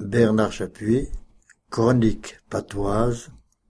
Bernard Chapuis, Chronique patoise,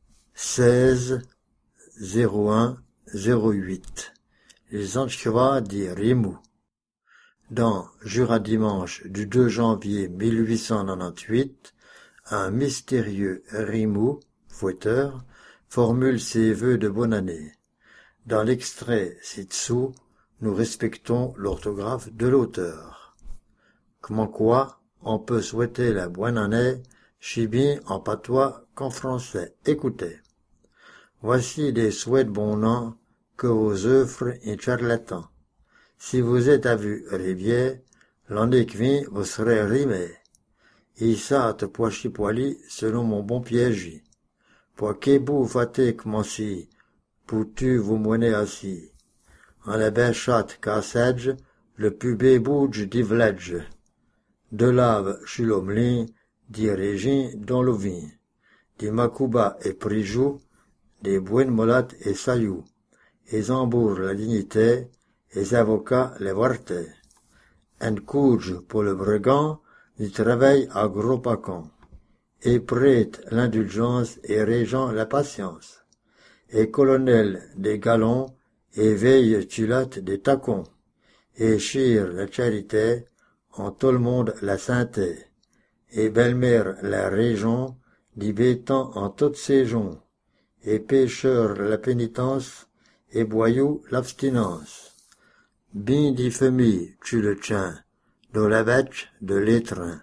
16-01-08. Les Antiquois dit Rimou. Dans Jura dimanche du 2 janvier 1898, un mystérieux Rimou, fouetteur, formule ses vœux de bonne année. Dans l'extrait ci-dessous, nous respectons l'orthographe de l'auteur. Comment quoi, on peut souhaiter la bonne année, si bien en patois qu'en français. Écoutez. Voici des souhaits de bon an que vous offrent un charlatan. Si vous êtes à vue rivière, l'année qui vient, vous serez rimé. Et ça te poichi poili selon mon bon piège. Pour qu'ébou fatigue mon si, pour tu vous mener assis. En la belle chatte cassage, le pubé bouge d'ivledge. De lave chez l'homelin, dit régin dans le vin. Des macouba et prijou, des bouines molattes et sailloux. Et zambour la dignité, et avocats les vartés. Un courge pour le brigand, du travail à gros pacons. Et prête l'indulgence et régent la patience. Et colonel des galons, et veille tulatte des tacons. Et chire la charité, en tout le monde la sainteté. Et belle-mère la région, dit béton en toutes saisons. Et pêcheur la pénitence, et boyou l'abstinence. Bien dit famille, tu le tiens, dans la bêche de l'étreint.